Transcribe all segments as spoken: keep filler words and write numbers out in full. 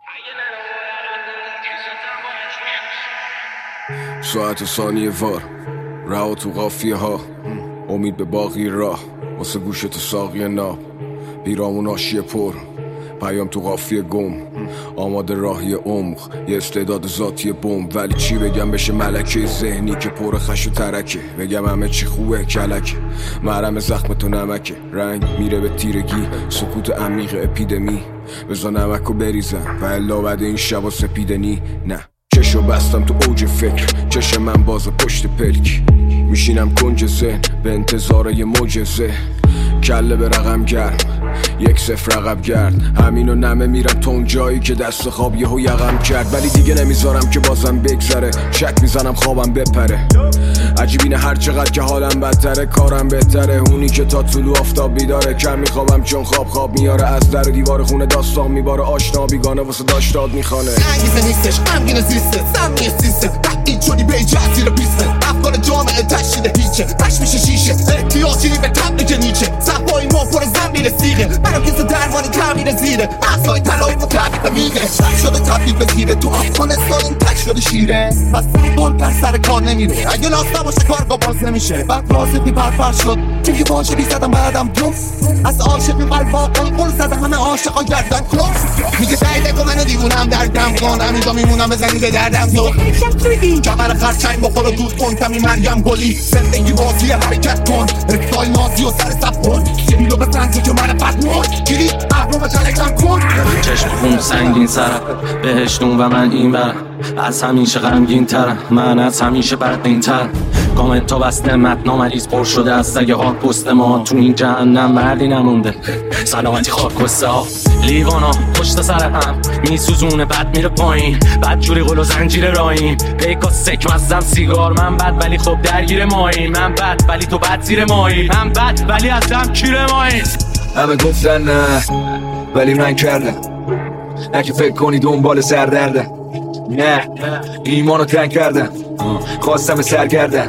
ساعت و ثانیه وار رها تو قافیه ها، امید به باقی راه واسه گوشت ساقی ناب، پیرامون آشیه پر پیام تو قافیه گم، آماده راهی عمق یه استعداد ذاتی بم. ولی چی بگم بشه ملکه ذهنی که پر خش و ترکه، بگم همه چی خوبه کلکه، مرهم زخم تو نمکه، رنگ میره به تیرگی، سکوت عمیق اپیدمی، بزا نمک و بریزم و الا بعد این شبا سپیدنی. نه چشو بستم تو اوج فکر، چش من باز پشت پلک، میشینم کنج ذهن به انتظار یه معجزه، کله به رقم گرم یک صفر رقب گرد، همینو نمه میرم تا اون جایی که دست خواب یهو یقم کرد. ولی دیگه نمیذارم که بازم بگذره، شک میزنم خوابم بپره، عجیب اینه هر چقدر که حالم بدتره کارم بهتره، اونی که تا طلوع آفتاب بیداره، کم میخوابم چون خواب خواب میاره، از در و دیوار خونه داستان میباره، آشنا بیگانه واسه داشتاد میخوانه. انگیزه نیستش غمگین زیسته سمی سیسته این چونی به ایجاد زیر بیسته، افکار جامعه تشکیل هیچه، پش میشه شیشه احتیاجی به تبلیغ نیچه، صفای ما پر زمین سیغه، منم کسی درمانی کمین زیره، اصلای تلایی مطبیق میگه، شک شده تبلیغ به زیره، تو افغانستان این تک شده شیره، بس بول پر سر کار نمیره، اگه لاست نباشه کارگاه باز نمیشه، بعد راستی پرپر شد چون که باشه بی زدم بعدم جم، از عاشقی قلب واقعی قل زده همه عاشقا گردن کلوم، میگه سعیده که منو دیوونم دردم کن، همینجا میمونم بزنی به دردم تو کمر خرچنگ بخور و دود کن کمی مریم گلی، زندگی بازی حرکت کن رکتای نازی و سر سب کن، سیبیلو به سنگی که من پت مون گیری احرو به تلگرام کن، چشم خون سنگین سرم بهشتون و من این برم، از همیشه غمگین ترم، من از همیشه بدبین ترم، کامنت ها بسته متنا مریض پر شده از سگ هاک پست ما، تو این جهنم مردی نمونده سلامتی خاک کسته ها، لیوانا پشت سر هم میسوزونه بد میره پایین، بد جوری قل و زنجیر رایم، پیکا سک مزدم سیگار، من بد ولی خب درگیر ماییم، من بد ولی تو بد زیر مایی، من بد ولی از دم کیر مایی. همه گفتن نه ولی من کردم، نه که فکر کنی دنبال سردردم، نه ایمانو تنگ کردم، خواستم سرگردم،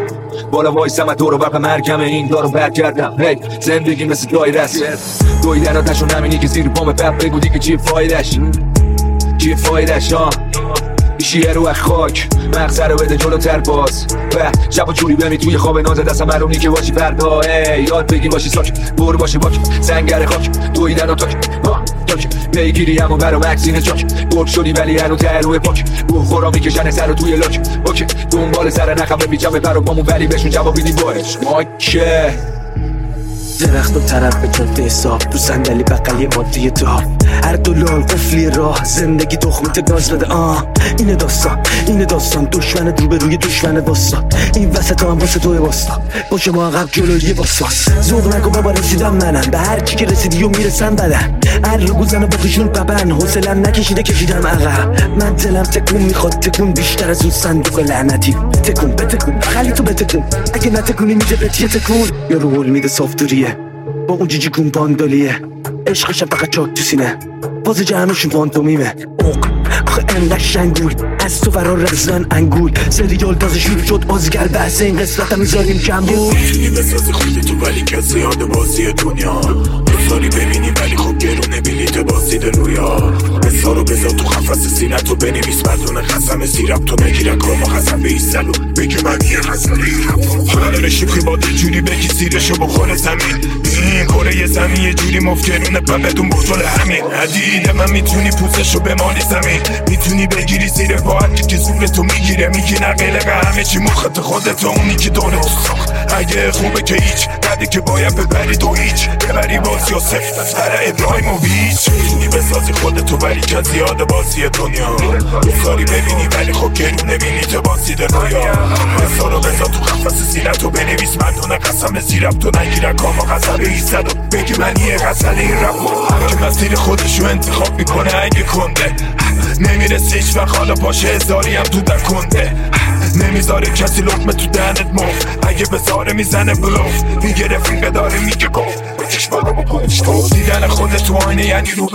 بالا وایسم دور و بر مرگم این دارو بر کردم. هی زندگی مثل دایره است، دویدن آتش و نمینی که زیر پام بب بگو دیگه چیه فایدش، چیه فایدش ها شیه رو خاک مغزه رو بده جلوتر باز و شب و جوری بمی توی خواب نازه دستم مرونی که باشی فردا، یاد بگی باشی ساک بور باشی باک سنگر خاک دویدن و تاک تاک پیگیری همون برا وکسین چاک، برد شدی ولی هنو ته روی پاک، بو خورا میکشن سر رو توی لاک، اوکی دنبال سر نخم بپیچم به پر و پامون ولی بهشون جواب بیدی باش ماکه درخت و طرف به جاده حساب، تو صندلی بغلی مادی دار، هر دو لال قفلی راه، زندگی تخمت گاز بده. آه اینه داستان اینه داستان، دشمن رو به روی دشمن واسا، این وسط هم واسه توی واسا، باشه ما عقب جلوی واساس، ذوق نکن بابا رسیدم منم، به هر چی که رسیدی و میرسن بدن، هر رو گوزن و بخیشون ببن، حوصلم نکشیده کشیدم عقب، من دلم تکون میخواد تکون بیشتر از اون صندوق لعنتی، تکون بتکون بغلی تو بتکون، اگه نتکونی میده بهت یه تکون، یا رو هول میده صافدوریه با اون جیجی کون باندالیه، عشقشم فقط چاک تو سینه، باز جهنمشون فانتومیمه، اوق آخه انقدر شنگول از تو فرار رزن انگول، سریال تازه شروع شد آزگر بحث این قسمت هم میذاریم کم بود، میتونی بسازی خودی تو ولی کسی یاد بازی دنیا، بساری ببینی ولی خب گرونه بلیت بازید رویا، بسارو بذار تو خفص سینتو بنویس مردون قسم سیرم تو نگیرن کارما قسم به ایستلو بگه من یه قسم حالا داره شوخی با دل جوری بگی سیرشو بخوره زمین، این کره یه زمین یه جوری مفکرونه پا بدون بطول همین، حدیده من میتونی پوزشو بمالی زمین، میتونی بگیری زیر باید که زور تو میگیره، میگی نقلقه همه چی مخط خودت اونی که داره تو ساخت، اگه خوبه که هیچ بعدی که باید ببری تو هیچ ببری بازی و سفت سر ابراهیم و بیچ، میتونی بسازی خودتو ولی که زیاد بازی دنیا، بساری ببینی ولی خب گرونه بینی تو بازی در رویا، بسارو بذار تو خفص سینتو بنویس مردون قسم زیرم تو نگیرن کاما قسم ایستد و بگی من یه غزل این رپ که مسیر خودشو انتخاب میکنه اگه کنده، نمیرسه هیچ وقت حالا باشه هزاری هم تو در کنده، نمیذاره کسی لقمه تو دهنت مفت، اگه بذاره میزنه بلوف، میگه رفیقه داره میگه گفت بچش بالا با پایش گفت، دیدن خودت تو آینه یعنی رو به رو شدن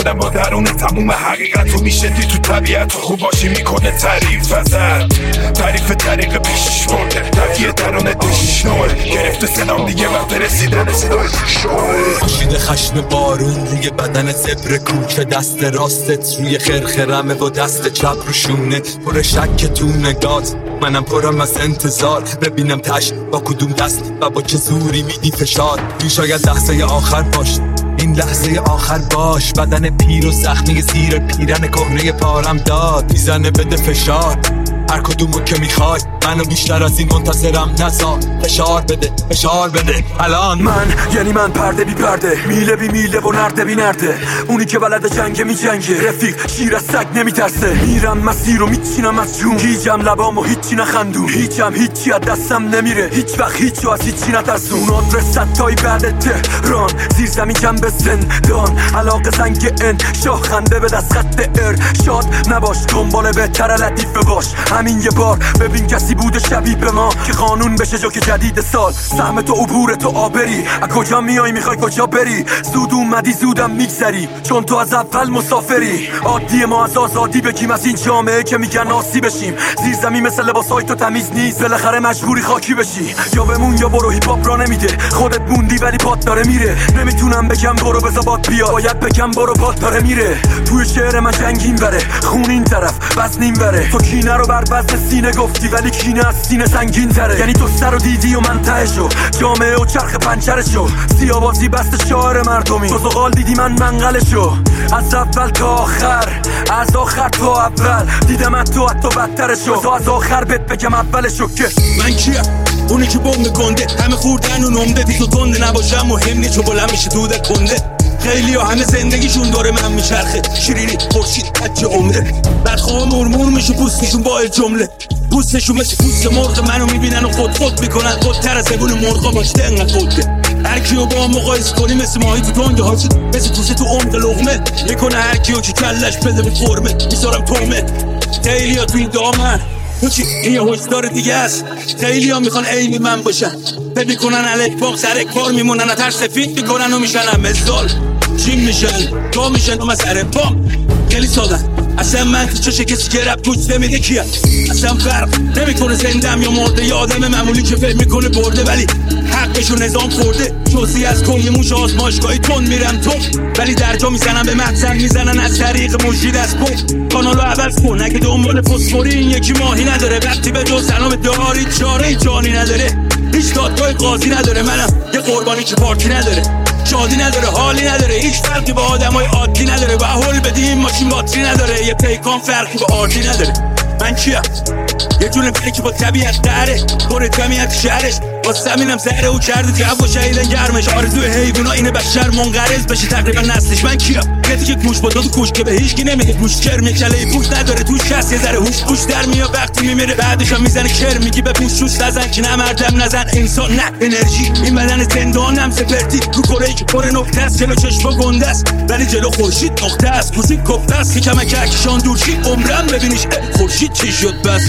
دلم با درون تموم حقیقت رو میشدی تو طبیعت و خوب باشی میکنه تعریف ازت تعریف طریق پیشش برده تفیه درون دشش نوه گرفته سلام دیگه وقت رسیدن صدای شوه کشیده خشم بارون روی بدن زبر کوچه دست راستت روی خرخرمه و دست چپ رو شونه پر شک تو نگات منم پرم از انتظار ببینم تش با کدوم دست و با چه زوری میدی فشار این شاید لحظه آخر باش این لحظه آخر باش بدن پیر و زخمی زیر پیرن کهنه پارم داد میزنه بده فشار هر کدومو که میخوای منو بیشتر از این منتظرم نزار فشار بده فشار بده الان من یعنی من پرده بی پرده میله بی میله و نرده بی نرده اونی که بلد جنگه می جنگه رفیق شیر از سگ نمیترسه میرم مسیر رو میچینم از جون هیچم لبام و هیچی نخندون هیچم هیچی از دستم نمیره هیچ وقت هیچو از هیچی نترسون آدرس ستایی بعد تهران زیر زمین کم به زندان علاقه زنگ ان شاه خنده به دست خط ار شاد نباش دنبال بهتر لطیفه باش همین یه بار ببین کسی بوده شبیه به ما که قانون بشه جو که جدید سال سهم تو عبور تو آبری از کجا میای میخوای کجا بری زود اومدی زودم میگذری چون تو از اول مسافری عادی ما از آزادی بگیم از این جامعه که میگن آسی بشیم زیر زمین مثل لباسای تو تمیز نیست بالاخره مجبوری خاکی بشی یا بمون یا برو هیپ هاپ را نمیده خودت موندی ولی پات داره میره نمیتونم بگم برو بزا باد بیا باید بگم برو پات داره میره توی شعر من جنگین بره خون این طرف وزنین بره تو کینه رو بر وزن سینه گفتی ولی کینه از سینه سنگین تره یعنی تو سر رو دیدی و من تهشو جامعه و چرخ پنچرشو سیاوازی بست شعر مردمی تو زغال دیدی من منقلشو از اول تا آخر از آخر تا اول دیدم تو حتی بدترشو تا از آخر بهت بگم اولشو که من کیم اونی که بمب گنده همه خوردن و نمده بی تو تنده نباشم مهم نیست چون بلند میشه دوده کنده خیلی ها همه زندگیشون داره من میچرخه شیرینی خورشید حج عمره بدخواه مرمور میشه پوستشون با جمله پوستشون مثل پوست مرغ منو میبینن و خود خود میکنن خودتر از زبون مرغا باشته انقدر خودده هر کیو با هم مقایسه کنی مثل ماهی تو تنگه هاچی مثل توسه تو عمق لغمه میکنه هر کیو که کلش بده به فرمه میذارم تومه خیلی ها تو این دامن تو چی؟ این یه هشدار دیگه است خیلی ها میخوان عین من باشن فکر میکنن الک باق سر کار میمونن ترس فکر میکنن و میشن هم مثال چین میشن تا میشن و مسئله پام خیلی سادن اصلا من تو چشه کسی که رب گوش نمیده کیم اصلا فرق نمیکنه زندم یا مرده یا آدم معمولی که فکر میکنه برده ولی حقشو نظام خورده جزی از کن یه موش آزمایشگاهی تون میرم تو ولی درجا میزنن به مقصد میزنن از طریق مجید از کن کانالو عوض کن اگه دنبال فسفوری این یکی ماهی نداره وقتی به جز سلام داری چاره جانی نداره هیچ دادگاه قاضی نداره منم یه قربانی که پارتی نداره شادی نداره حالی نداره هیچ فرقی با آدمای عادی نداره و هول بدیم ماشین باتری نداره یه پیکان فرقی با عادی نداره من کیم یه جون فکر که با طبیعت داره پر جمعیت شهرش واسه همینم زهره او کرده جو و شهیدن گرمش آرزوی حیوونا اینه بشر منقرض بشه تقریبا نسلش من کیم یه دیگه گوش با دو کوش که به هیچکی نمیگه گوش کرم کله پوش نداره توش کس یه ذره هوش پوش در میاد وقتی میمیره بعدش هم میزنه کر میگی به پوش شوش نزن که نمردم نزن انسان نه انرژی این بدن زندانم سپرتی رو کره‌ای که پر نقطه است جلو چشم گنده است ولی جلو خورشید نقطه است کوزید گفته است که کمک کهکشان دور شید عمرم ببینیش خورشید چی شد بس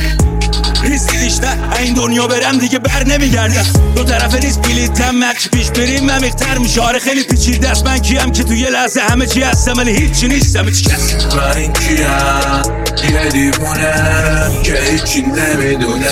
ریسکیش نه این دنیا برم دیگه بر نمیگردم دو طرف ریسک بلیتم مکش پیش بریم عمیق‌تر میشه آره خیلی پیچیده است من کیم که تو یه لحظه همه چی هستم ولی هیچی نیستم هیچ کس من کیم یه دیوونه که هیچی نمیدونه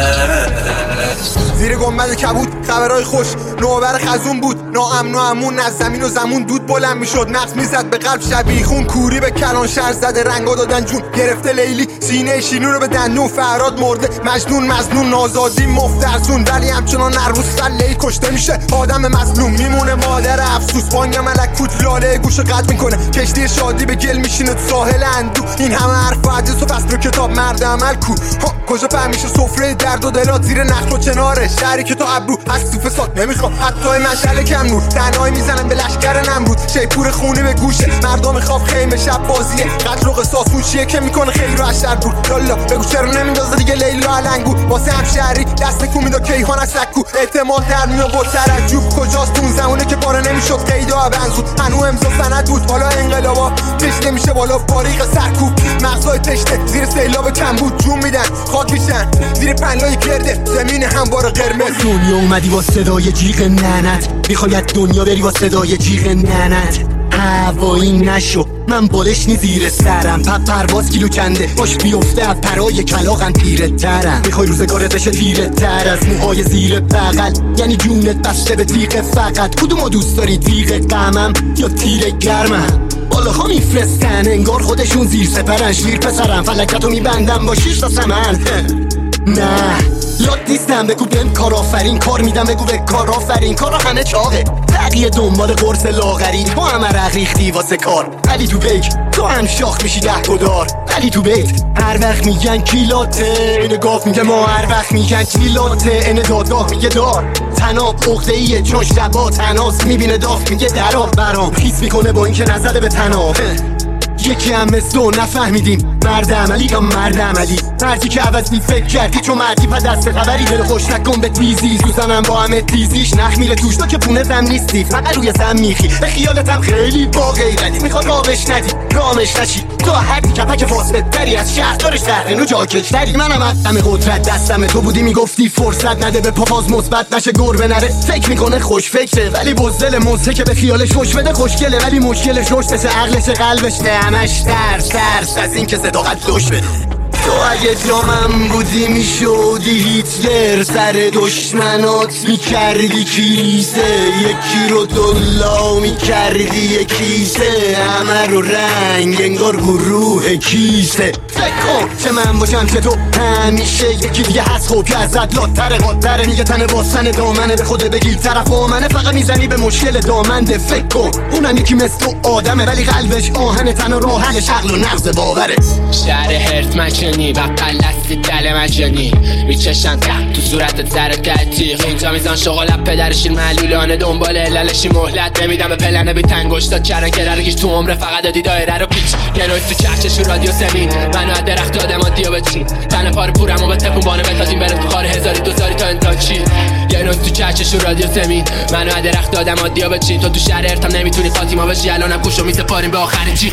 زیر گنبد کبود خبرهای خوش نوبر خزون بود ناامن و امون از زمین و زمون دود بلند میشد نقص میزد به قلب شبیه خون کوری به کلان شهر زده رنگا دادن جون گرفته لیلی سینه شیرین رو به دندون فراد مرده مجنون مظنون آزادی مفترزون ولی همچنان هر روز سله‌ای کشته میشه آدم مظلوم میمونه مادر افسوس بانگ ملکوت لاله گوش قطع میکنه کشتی شادی به گل میشینه تو ساحل اندو این همه حرف حدیث و فصل و کتاب مرد عمل کو کجا فهمیشه سفره درد و دلات زیر نخل و چناره شهری که تو ابرو از تو فساد نمیخواد حتی مشعل کم نور تنهایی میزنن به لشکر نمرود شیپور خونه به گوشه مردم خواب خیمه شب بازیه قتل و قصاص اون چیه که میکنه خیر و اشر بود لالا بگو چرا نمیندازه دیگه لیلا علنگو واسه همشهری دست کو میدا کیهان از سکو اعتماد در میاد با تعجب کجاست اون زمونه که پاره نمیشد قیدا بنزود هنو امضا سند بود حالا انقلابا پیش نمیشه بالا باریق سرکوب مغزای تشته زیر سیلاب کم بود جون میدن خاک میشن زیر پنلای گرده زمین هموار قرمز دنیا اومدی با صدای جیغ ننت میخواید دنیا بری با صدای جیغ ننت هوایی نشو من بالش نی زیر سرم پپ پرواز کیلو کنده باش بیفته از پرای کلاغم پیره ترم میخوای روزگارت بشه تیره تر از موهای زیر بغل یعنی جونت بسته به تیغ فقط کدومو دوست داری تیغ غمم یا تیر گرمم بالاها میفرستن انگار خودشون زیر سپرن شیر پسرم فلکتو میبندم با شیش تا سمن نه لات نیستم بگو بهم کار آفرین کار میدم بگو به کار آفرین کارا همه چاقه بقیه دنبال قرص لاغری تو هم عرق ریختی واسه کار ولی تو بیک تو هم شاخ میشی ده گدار ولی تو بیت هر وقت میگن کیلاته اینه گاف میگه ما هر وقت میگن کیلاته اینه دادگاه میگه دار تناب عقده ایه چون شبا تناس میبینه داف میگه دراب برام خیس میکنه با اینکه نزده به تناب یکی هم مثل تو نفهمیدیم مرد عملی یا مرد عملی مردی که عوض می فکر کردی چون مردی پا دست خبری دل خوش نکن به تیزی زوزنم با همه تیزیش نخ میره توش تو که پونه زم نیستی فقط روی زم میخی به خیالتم خیلی با غیرتی میخواد رامش ندی رامش نشی تو هردی کپک فاسد تری از شهردارش سرنو جاکش تری منم عدم قدرت دستم تو بودی میگفتی فرصت نده به پاپاز مثبت نشه گربه نره فکر میکنه خوش فکره ولی بزدل موزه که به خیالش خوش بده خوشگله ولی مشکلش رشدش عقلش قلبش همش ترس ترس از این که صداقت لوش بده تو اگه جامم بودی میشودی هیتلر سر دشمنات میکردی کیسه یکی رو دلا میکردی یکیسه همه رو رنگ انگار گروه کیسه فکر کن چه من باشم چه تو همیشه یکی دیگه هست خوب که ازت لاتره قاتره میگه تن باستن دامنه به خود بگیر طرف آمنه فقط میزنی به مشکل دامنده فکر کن اونم یکی مثل تو آدمه ولی قلبش آهنه تن و راهنش عقل و نغز باوره شهر هرت مکنی بقل دستی دل مجانی میچشن تحت تو صورتت زر تحتیق اینجا میزان شغلت پدرشین معلولانه دنبال علالشی مهلت نمیدم به پلنه بی تنگشتا چرن که ررگیش تو عمره فقط دادی دایره رو پیچ یه نویز تو چرچش رو رادیو سمین منو از درخت آدم آدیو بچین تن پار پورم و به تپون بانه بتازیم بره تو خار هزاری دوزاری تا انتان چی یه نویز تو چرچش رو رادیو سمین منو از درخت آدم آدیو بچین تو تو شهر هرتم نمیتونی فاطیما بشی الانم گوشو میسپاریم به آخر چی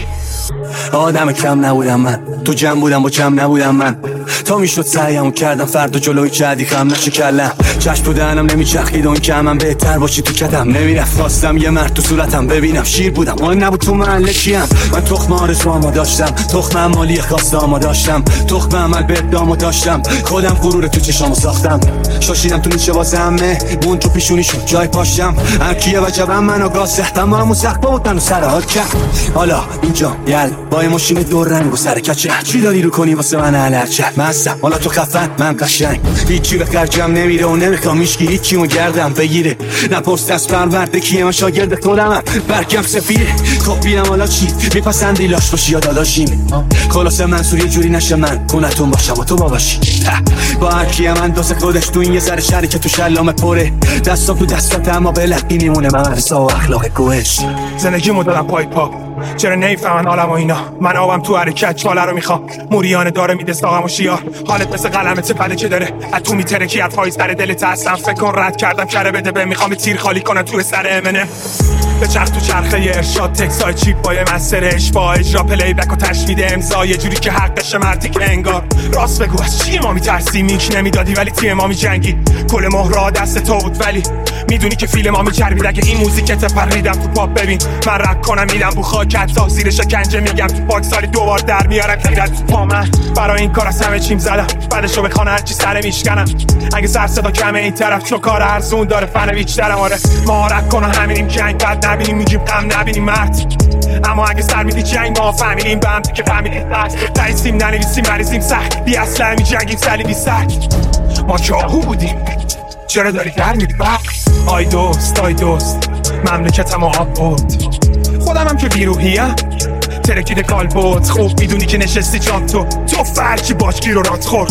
آدم کم نبودم من تو جمع بودم با کم نبودم من تا میشد سعیمو کردم فردا جلوی کردی خم نشه کلم چشم تو دهنم نمیچرخید اون که من بهتر باشی تو کتم نمیرفت خواستم یه مرد تو صورتم ببینم شیر بودم اون نبود تو محله کیم من تخم آرزوامو داشتم تخم مالی خواستامو داشتم تخم عمل به ادامو داشتم خودم غرور تو چشامو ساختم شاشیدم تو نیچه واسه همه مون تو پیشونی شد جای پاشم هر کیه وجبم منو گاسه تمامو سخت بود منو سر حال کرد حالا اینجا یل با ماشین دور رنگ و سر کچه چی داری رو کنی واسه من علرچه مستم حالا تو خفن من قشنگ هیچی به خرجم نمیره و نمیخوام هیچکی هیچیمو گردم بگیره نپرس دست پرورده کیه من شاگرد خودمم برگم سفیره خب بینم حالا چی میپسندی لاش باشی یا داداشیم خلاصه منصور یه جوری نشه من کنتون باشم و تو باباشی با هر کیه من دوست خودش تو این یه ذره شری که تو شلام پره دستم تو دستات اما بلقی میمونه من مرسا و اخلاق گوش زندگی مدلم پای پا چرا نیفهمن حالم و اینا من آبم تو حرکت چاله رو میخوام موریانه داره میده ساقم و شیار حالت مثل قلمت پده که داره از تو میترکی از پای سر دلت هستم فکر کن رد کردم کره بده به میخوام تیر خالی کنم تو سر امنه به چرخ تو چرخه ارشاد تکسای چیپ با یه مسئله اشبا اجرا پلی بک و تشوید امضا یه جوری که حقش مردی که انگار راست بگو از چی ما میترسی میک نمیدادی ولی تیم ما میجنگی کل مهرها دست تو بود ولی میدونی که فیلم ما میچربید اگه این موزیکت پریدم تو پاپ ببین من رپ کنم میدم بو خاکت تا زیر شکنجه میگم تو پاک سالی دوبار در میارم غیرت تو پا من برای این کار از همه چیم زدم بعدشو به خانه هرچی سر میشکنم اگه سر صدا کمه این طرف چون کار ارزون داره فن بیشترم آره مهارت کن و همینیم جنگ بعد نبینیم میگیم غم نبینیم مرد اما اگه سر میدی جنگ ما فهمیدیم به هم که فهمیدیم دست دایسیم ننویسیم مریضیم سخت بی اصلا میجنگیم سلی بی سک ما چاهو بودیم چرا داری در میدی وقت آی دوست آی دوست مملکتم آب بود خودم هم که بیروحیم ترکیده کال بود خوب میدونی که نشستی جان تو تو فرچی باش گیر و رات خور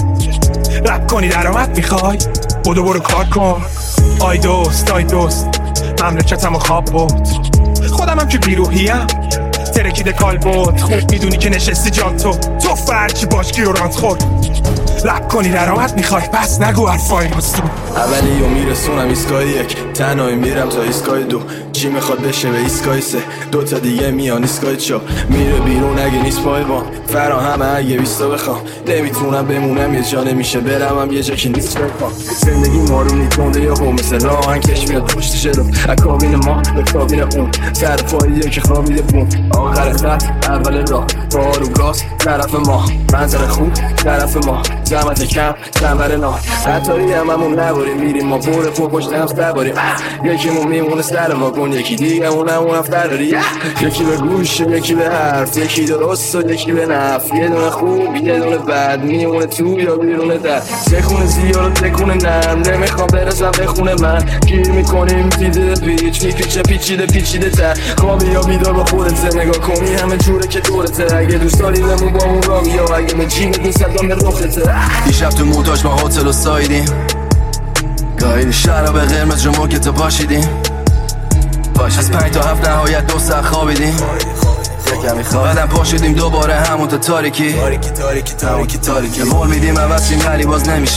رپ کنی درآمد میخوای بودو برو کار کن آی دوست آی دوست مملکتم خواب بود خودم هم که بیروحیم ترکیده کال بود خوب میدونی که نشستی جان تو تو فرچی باش گیر و رات خور رپ کنی درآمد میخوای پس نگو حرفای مستون اولی و میرسونم ایستگاه یک تنهایی میرم تا ایسکای دو، چی میخواد بشه به ایسکای سه، دو تا دیگه میان ایسکای چا، میره بیرون اگه نیست پای با فراهمه اگه بیستا بخوام، نمیتونم بمونم یه جا نمیشه برم هم یه جا که نیست بخوام. زندگی مارونی تونده یا هم مثل راهن کش میاد پشت شرف اکابین ما به کابین اون، سر پاییه که خوابیده بون، آخر خط اول راه بارو راست طرف ما، منظر خوب طرف ما، زحمت کم سنبر نه، حتاری هم همون نباریم میریم ما بور پو پشت هم سباریم، یکیمون میمونه سر واگن یکی دیگه اون هم اون افتر داری، یکی به گوش یکی به حرف، یکی درست و یکی به نف، یه دونه خوب یه دونه بد، میمونه تو یا بیرونه در، تکونه زیاد و تکونه نرم، نمیخوام برسم به خونه من، گیر میکنیم دیده پیچ میپیچه پیچیده پیچیده تر، خوابی یا بیدار با خودت نگاه کنی همه جوره که دورته، اگه دوست داری بمون با اون رامی یا اگه به جیبت نیست دام به رخته، دیشب تو موتاج ما هتل و سایدیم، گاهی شراب قرمز جمعه که تو پاشیدیم، از پنج تا هفت نهایت دو ساعت خوابیدیم، یکمی خوابیدم پاشیدیم دوباره همون تا تاریکی تاریکی تاریکی تاریکی تاریکی مول میدیم عوضیم ولی باز نمیشه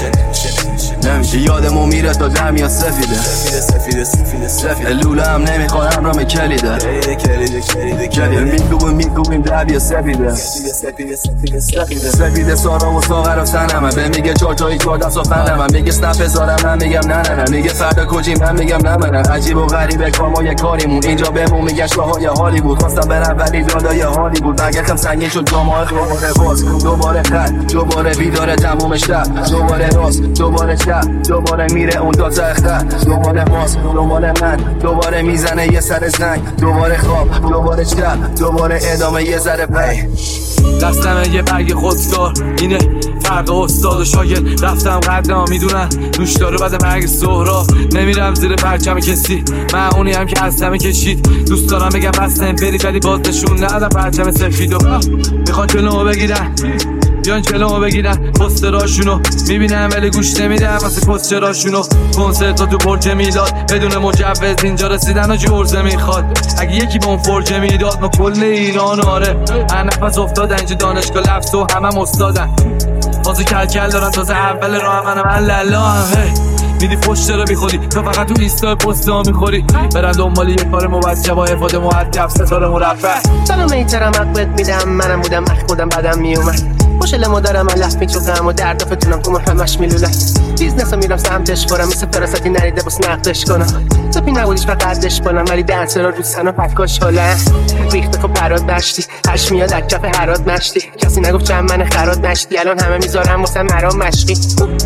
نمیشه یادمون میره تا دم یا سفیده سفیده سفیده سفیده لوله هم نمیخواد همرام کلیده کلیده کلیده کلیده میگویم میگویم دب یا سفیده سفیده سفیده سفیده سفیده سارا و ساغر و سنمه به میگه چار تایی چار دست و فندمه میگه سنپ بذارم من میگم نه نه نه میگه فردا کجیم من میگم نه من عجیب و غریبه کارمای کاریمون اینجا بمون میگه شاهای حالی بود خواستم برم ولی دادای حالی بود مگه خم سنگین شد جامعه دوباره باز دوباره خط دوباره بیداره تموم شب دوباره راست دوباره شب دوباره میره اون دو تا اختر دوباره باز دوباره من دوباره میزنه یه سر زنگ دوباره خواب دوباره شب دوباره ادامه یه ذره پی دستم یه برگ خودکار اینه فرق استاد و شاگرد رفتم قدرم میدونن دوش داره بعد مرگ سهرا نمیرم زیر پرچم کسی من اونی هم که هستم کشید دوست دارم بگم بستم برید ولی باز نشون ندم پرچم سفید و میخوان جلومو بگیرن بیان جلومو بگیرن پستراشونو میبینم ولی گوش نمیدم واسه پستراشونو کنسرت تو برج میلاد بدون مجوز اینجا رسیدن و جرزه میخواد اگه یکی به اون فرجه میداد ما کل ایران آره هر نفس افتادن اینجا دانشگاه لفظ و همه استادن بازی کل کل دارن تازه اول راه منم الله هم میدی پشت رو بیخودی تو فقط تو ایستا پست ها میخوری برن دنبالی یه کار موجه با افاده مهدف ستاره مرفع سلام ایترم عقبت میدم منم بودم اخ خودم بدم میومد خوشل مادرم من لفت میچوکم و در دفتونم تو همش میلوله بیزنس رو میرم سمتش برم مثل فراستی نریده بس نقدش کنم سپی نبودیش فقدش کنم ولی دنسر رو روزن و پکاش حاله ریخته خب برات نشتی هش میاد از کف حرات نشتی کسی نگفت چند من خرات نشتی الان همه میذارم واسه مرام مشقی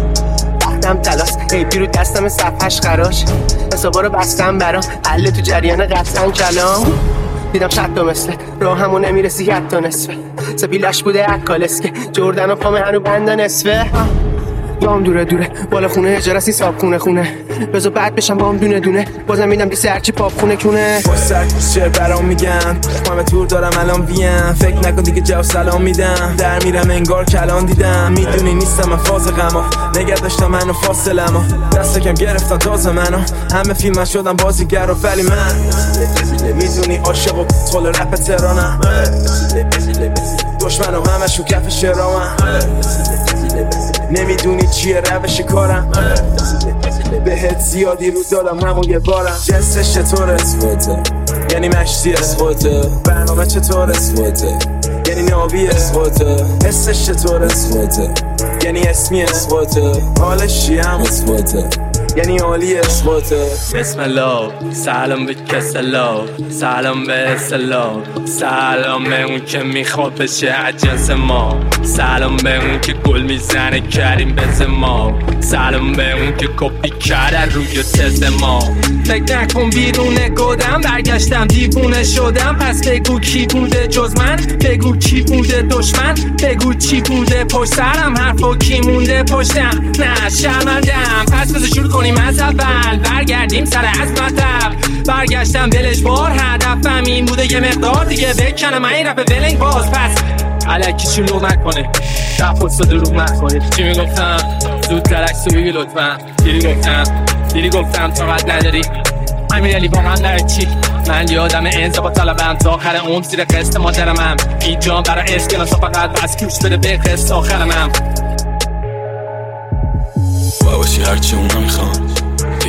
وقتم تلاس ای بیرو دستم صفحش خراش حسابا رو بستم برام حل تو جریان قصدن کلام دیدم شد دو مثله راه همون نمیرسی حتی نصفه سپیلش بوده اکالس که جردن و پامه هنو بنده نصفه یام دوره دوره بالا خونه اجارسی ساب خونه خونه بزا بعد بشم با هم دونه دونه بازم میدم دیسه هرچی پاپ خونه کونه باش سرکوش چه برام میگن همه تور دارم الان ویم فکر نکن دیگه جواب سلام میدم در میرم انگار کلان دیدم میدونی نیستم من فاز غما نگه داشتم منو فاصله ما دست کم گرفتن تازه منو همه فیلم شدم بازیگر و ولی من میدونی عاشق و طول رپ تهرانم دشمنم همه شو کف شرامم نمیدونی چیه روش کارم بهت زیادی رو دادم همون یه بارم جنسش چطور اسفوته یعنی مشتی اسفوته برنامه چطور اسفوته یعنی ناوی اسفوته حسش چطور اسفوته یعنی اسمی اسفوته حالش چی هم اسفوته یعنی عالی اسفوته بسم الله سلام به کسلا سلام به اسلام سلام به اون که میخواد بشه عجنس ما سلام به اون که گل میزنه کریم بز ما سلام به اون که کپی کرده روی تز ما فکر نکن بیرونه گودم برگشتم دیوونه شدم پس بگو کی بوده جز من بگو کی بوده دشمن بگو چی بوده پشت سرم حرفا کی مونده پشتم نه شرمندم پس بذار شروع کنیم از اول برگردیم سر از مطب برگشتم دلش بار هدفم این بوده یه مقدار دیگه بکنم این رپ ولنگ باز پس علکی شلوغ نکنه رپ و دروغ نکنه چی میگفتم زودتر عکسو بگی لطفا دیری گفتم دیری گفتم طاقت نداری همین علی با من در چی من یادم انضباط طلبم تا آخر عمر زیر قسط مادرمم اینجا برای اسکناس فقط بس گوش بده به قسط آخرمم باشی هرچی اونا میخوان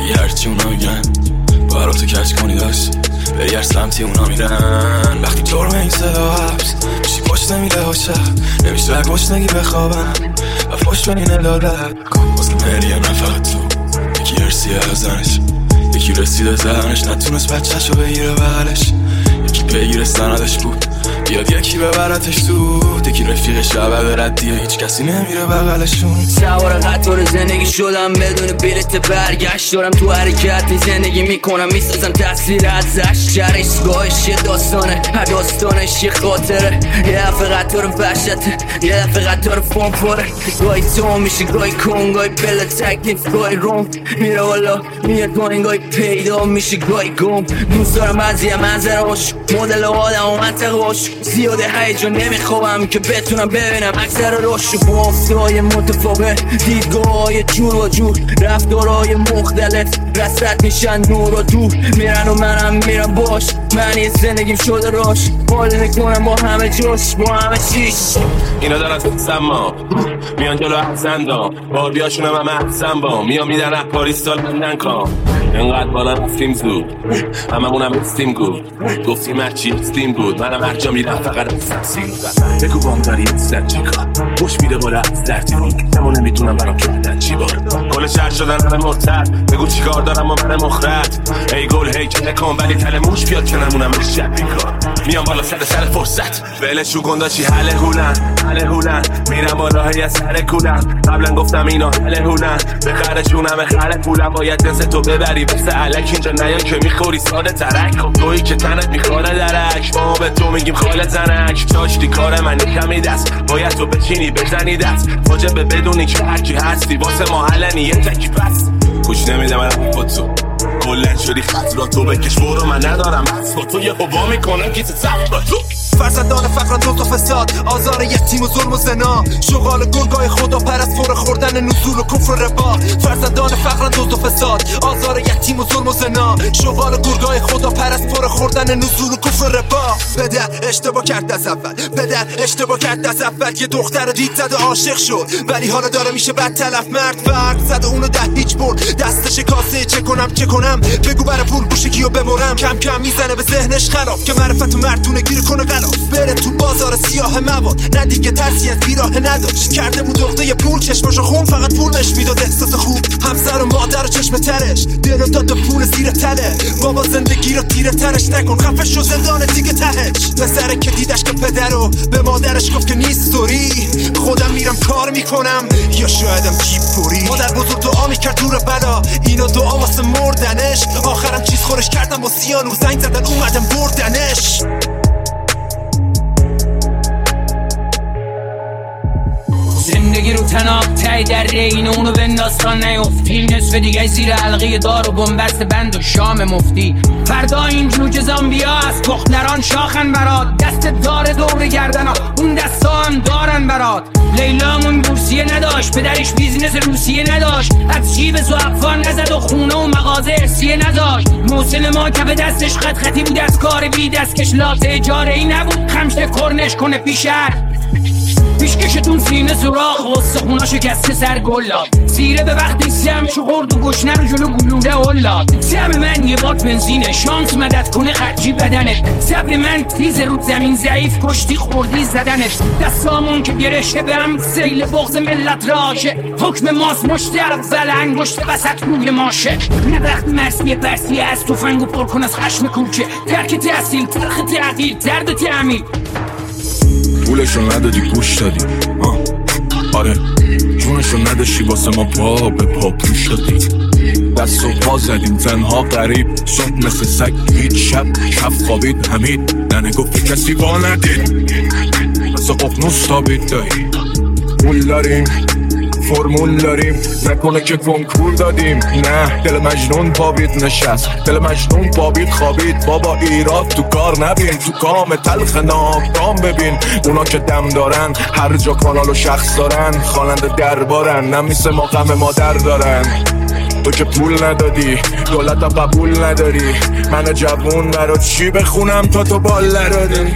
اگه هرچی اونا میگن برا تو کچ کنی داشت بری هر سمتی اونا میرن. وقتی جرم این صدا حبس میشی پشت نمیده ها شب نمیشه و گوش نگی بخوابم و پشت بنی ندادت واسه مریم نفقت تو یکی ارسیه از زنش یکی رسیده زنش نتونست بچهشو بگیره بغلش یکی بگیره سندش بود بیاد یکی ببرتش تو یکی رفیق شبه برد دیگه هیچ کسی نمیره بغلشون. سوار قطار زندگی شدم بدون بلیت برگشت دارم تو حرکت زندگی میکنم میسازم تصویر ازش جرش گاهش یه داستانه هر داستانش یه خاطره یه دفعه قطار وحشته یه دفعه قطار فانفاره گاهی تو میشه گاهی کن گاهی بله تکلیف گاهی روم میره والا میاد گاهی گاهی پیدا میشه گاهی گم دوست دارم بعضی منظرهاش مدل آدم و منطقهاش زیاده هیجان نمیخوابم که بتونم ببینم اکثر روش با افتهای متفاوت دیدگاه‌های جور و جور رفتارهای مختلف رسرت میشن نور و دور میرن و منم میرم باش معنی زندگیم شده راش حال میکنم با همه جوش با همه چیش. اینا دارن تو سما میان جلو احزندام بار بیاشونم همه احزن با میان میدن اه پاریس سال بندن کام اینقدر بالا رفتیم زود همه مونم استیم گود گفتیم هرچی استیم بود منم هر جا میرم فقط استم سیم بگو بام داری استن چیکار خوش میده بالا از درتیمی نمو نمیتونم برام کردن چی بار کل شهر شدن همه مرتد بگو چیکار دارم و من مخرد ای گل هی که نکن ولی تل موش بیاد که نمونم شب بیکار میام بالا سر سر فرصت ولشو گندا چی حله هولن حله هولن میرم بالا هی از سر کولن قبلا گفتم اینا حله هولن به خرشون همه خره پولم باید دست تو ببری بسه علک اینجا نیا که میخوری ساده ترک خب تویی که تنت میخوره درک ما به تو میگیم خاله زنک داشتی کار من کمی دست باید تو بچینی بزنی دست واجبه بدونی که هرکی هستی واسه ما حلنی یه تکی پس خوش نمیده من با تو کلن شدی خط را تو بکش برو من ندارم بس با تو یه هوا میکنم کیت سفت با تو فرزندان فقران دوز و فساد آزار یتیم و ظلم و زنا شغال گرگای خدا پرست فور خوردن نزول و کفر و ربا فرزندان فقران دوز و فساد آزار یتیم و ظلم و زنا شغال گرگای خدا پرست فور خوردن نزول و کفر و ربا. پدر اشتباه کرد از اول پدر اشتباه کرد از اول یه دختر دید زد عاشق شد ولی حالا داره میشه بد تلف مرد فرد زد اونو ده هیچ برد دستش کاسه چه کنم چه کنم بگو برای پول گوشگیو ببرم کم کم میزنه به ذهنش خلاف که معرفت و مردونه گیر کنه غلاف بره تو بازار سیاه مواد نه دیگه ترسی از بیراه نداشت کرده بود دغده پول چشماشو خون فقط پولش میداد احساس خوب همسر و مادر و چشم ترش دلو داد پول زیر تله بابا زندگی رو تیره ترش نکن خفه شو زندان دیگه تهش پسره که دیدش که پدرو به مادرش گفت که نیست سوری خودم میرم کار میکنم یا شایدم جیب پوری مادر بزرگ دعا میکرد دور بلا اینا دعا واسه مردنش آخرم چیز خورش کردم و سیانو زنگ زدن اومدم بردنش. زندگی رو تناب تای در رین اونو بنداستان نیفتی نصف دیگه زیر حلقه دار و بنبست بند و شام مفتی فردا این جوج زامبیا از پختران شاخن برات دست دار دور گردنا اون دستا هم دارن برات لیلامون بورسیه نداشت پدرش بیزینس روسیه نداشت از جیب زعفان نزد و خونه و مغازه ارسیه نداشت محسن ما کف دستش خط خطی بود از کار بی دستکش لاته اجاره ای نبود خمشه کرنش کنه پیشر پیشکشتون سینه سراخ و سخونا شکسته سر گلاد سیره به وقتی سمشو خورد و گشنه رو جلو گلوله اولاد سم من یه باد بنزینه شانس مدد کنه خرجی بدنت صبر من تیز رو زمین ضعیف کشتی خوردی زدنت دستامون که گرشته به هم سیل بغض ملت راشه حکم ماست مشت اول انگشت وسط روی ماشه نه وقت مرسی برسی از توفنگو پر کن از خشم کوچه ترک تحصیل تلخ تحقیل درد تعمیل پولشو ندادی گوش دادی آه. آره جونشو نداشتی واسه ما پا به پا پوش دادی دست و پا زدیم زنها غریب صبح مثل سگ هیچ شب کف خوابید همید ننه گفت کسی با ندید مثل ققنوس تابید دایی پول داریم فرمول داریم نکنه که کنکور دادیم نه دل مجنون پابید نشست دل مجنون پابید خوابید بابا ایراد تو کار نبین تو کام تلخ ناکام ببین اونا که دم دارن هر جا کانال و شخص دارن خواننده دربارن نمیسه ما غم مادر دارن تو که پول ندادی دولت هم قبول نداری من جوون برات چی بخونم تا تو بال نداری.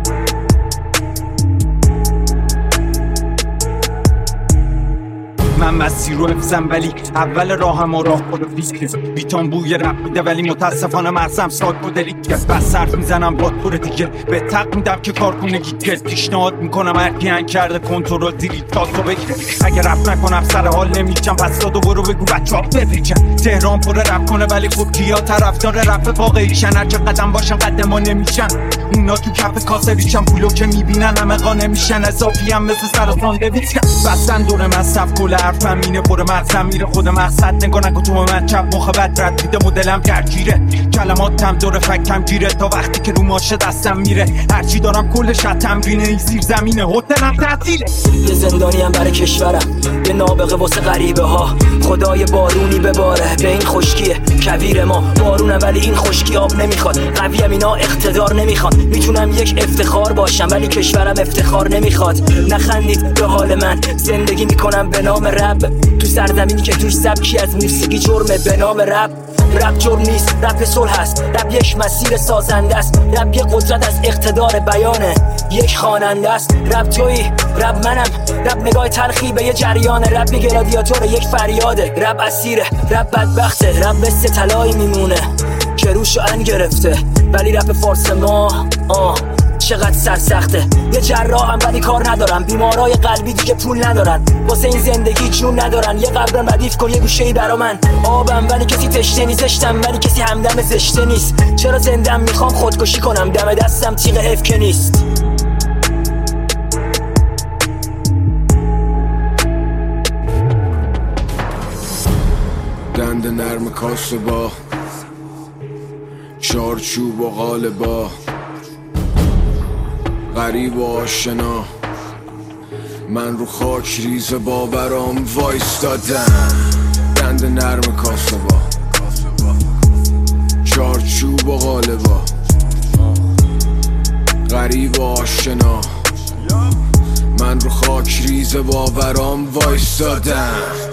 من مسیر رو حفظم ولی اول راهم و راه خود بیسکس بیتان بوی رپ میده ولی متاسفانه مرزم ساک و دلیت بس صرف میزنم با طور دیگه به تق میدم که کار کنه گیت پیشنهاد میکنم هر کی هنگ کرده کنترل دیلیت تا تو بگیره اگه رپ نکنم سر حال نمیچم پس دادو برو بگو بچه ها بپیچن تهران پر رپ کنه ولی خب کیا طرفدار رپ واقعیشن هر چه قدم باشن قدم ها نمیشن اونا تو کف کاسه ریشن پولو که میبینن همه قانه میشن اضافی هم مثل سرطان دویسکن بستن دور من صف کل حرفم اینه پر مغزم میره خود مقصد نگاه نکن تو من چپ مخبت رد میده مدلم درگیره کلماتم دور فکتم گیره تا وقتی که رو ماشه دستم میره هرچی دارم کلش از تمرینه این زیر زمینه هتلم تعطیله یه زندانیم برای کشورم یه نابغه واسه غریبه ها خدای بارونی بباره به این خشکیه کویر ما بارونه ولی این خشکی آب نمیخواد قویم اینا اقتدار نمیخواد میتونم یک افتخار باشم ولی کشورم افتخار نمیخواد نخندید به حال من زندگی میکنم به نام رب تو سرزمینی که توش سبکی از موسیقی جرمه به نام رب رپ جرم نیست رپ صلح هست رپ یک مسیر سازنده است رپ یک قدرت از اقتدار بیانه یک خواننده است رپ تویی رپ منم رپ نگاه تلخی به یه جریان رپ یک رادیاتور یک فریاده رپ اسیره رپ بدبخته رپ مثل طلایی میمونه که روشو ان گرفته ولی رپ فارس ما آه چقدر سرسخته یه جراحم ولی کار ندارم بیمارای قلبی دیگه پول ندارن واسه این زندگی جون ندارن یه قبرم ردیف کن یه گوشه‌ای برا من آبم ولی کسی تشنه نیست زشتم ولی کسی همدم زشته نیست چرا زندم میخوام خودکشی کنم دم دستم تیغ حیف که نیست دند نرم کاسه با چارچوب و قالبا غریب و آشنا من رو خاک ریز باورام وایستادم دند نرم کاسه با چارچوب و قالبا غریب و آشنا من رو خاک ریز باورام وایستادم